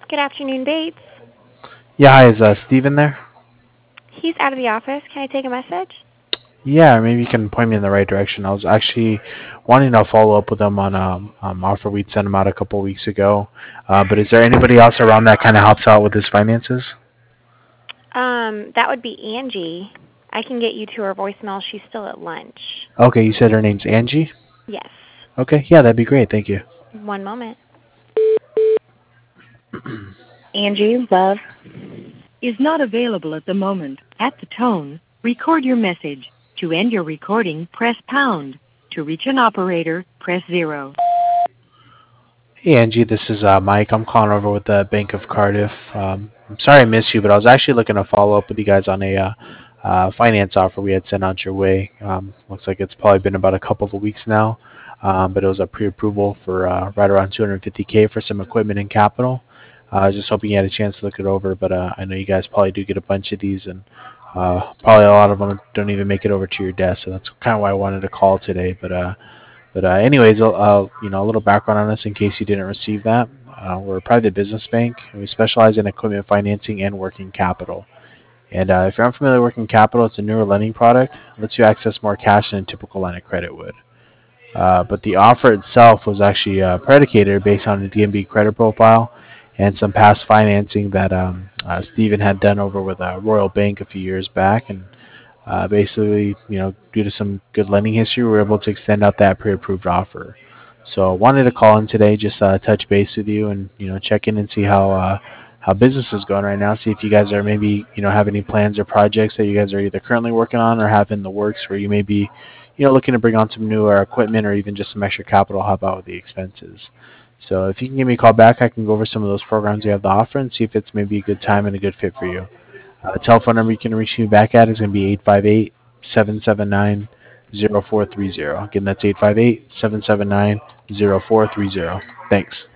Good afternoon, Bates. Yeah, hi, is Steven there? He's out of the office. Can I take a message? Yeah, or maybe you can point me in the right direction. I was actually wanting to follow up with him on offer we'd sent him out a couple weeks ago. But is there anybody else around that kind of helps out with his finances? That would be Angie. I can get you to her voicemail. She's still at lunch. Okay, you said her name's Angie? Yes. Okay, yeah, that'd be great. Thank you. One moment. Angie Love is not available at the moment. At the tone, record your message. To end your recording, press pound. To reach an operator, press 0. Hey, Angie, this is Mike. I'm calling over with the Bank of Cardiff. I'm sorry I missed you, but I was actually looking to follow up with you guys on a finance offer we had sent out your way. Looks like it's probably been about a couple of weeks now, but it was a pre-approval for right around 250K for some equipment and capital. I was just hoping you had a chance to look it over, but I know you guys probably do get a bunch of these, and probably a lot of them don't even make it over to your desk, so that's kind of why I wanted to call today. But anyways, a little background on us in case you didn't receive that. We're a private business bank, and we specialize in equipment financing and working capital. And if you're unfamiliar with working capital, it's a newer lending product. It lets you access more cash than a typical line of credit would. But the offer itself was actually predicated based on the DNB credit profile and some past financing that Stephen had done over with Royal Bank a few years back. And basically, due to some good lending history, we were able to extend out that pre-approved offer. So I wanted to call in today, just touch base with you, and check in and see how business is going right now. See if you guys are maybe have any plans or projects that you guys are either currently working on or have in the works where you may be looking to bring on some newer equipment or even just some extra capital. How about with the expenses? So if you can give me a call back, I can go over some of those programs you have to offer and see if it's maybe a good time and a good fit for you. The telephone number you can reach me back at is going to be 858-779-0430. Again, that's 858-779-0430. Thanks.